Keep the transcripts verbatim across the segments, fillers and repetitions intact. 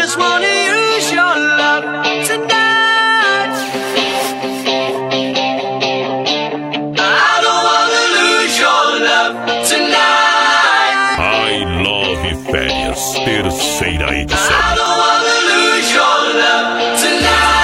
just wanna use your love tonight. I don't wanna lose your love tonight. I Love Férias, terceira edição. I don't wanna lose your love tonight.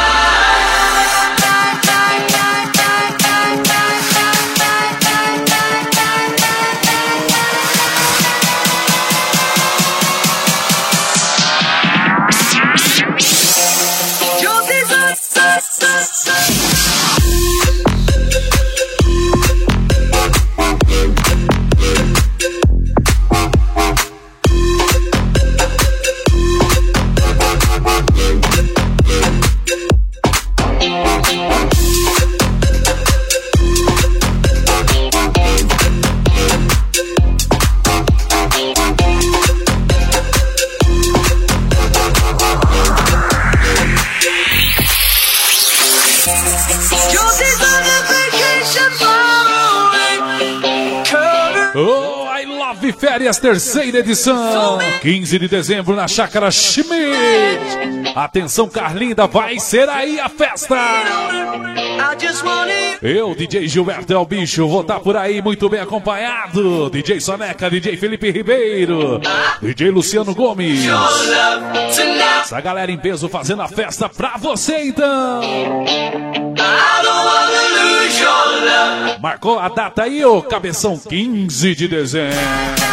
Oh, I Love Férias, terceira edição, quinze de dezembro na Chácara Schmidt. Atenção, Carlinda, vai ser aí a festa. Eu, D J Gilberto é o bicho, vou estar por aí muito bem acompanhado. D J Soneca, D J Felipe Ribeiro, D J Luciano Gomes. Essa galera em peso fazendo a festa pra você, então. Marcou a data aí, ô cabeção, quinze de dezembro.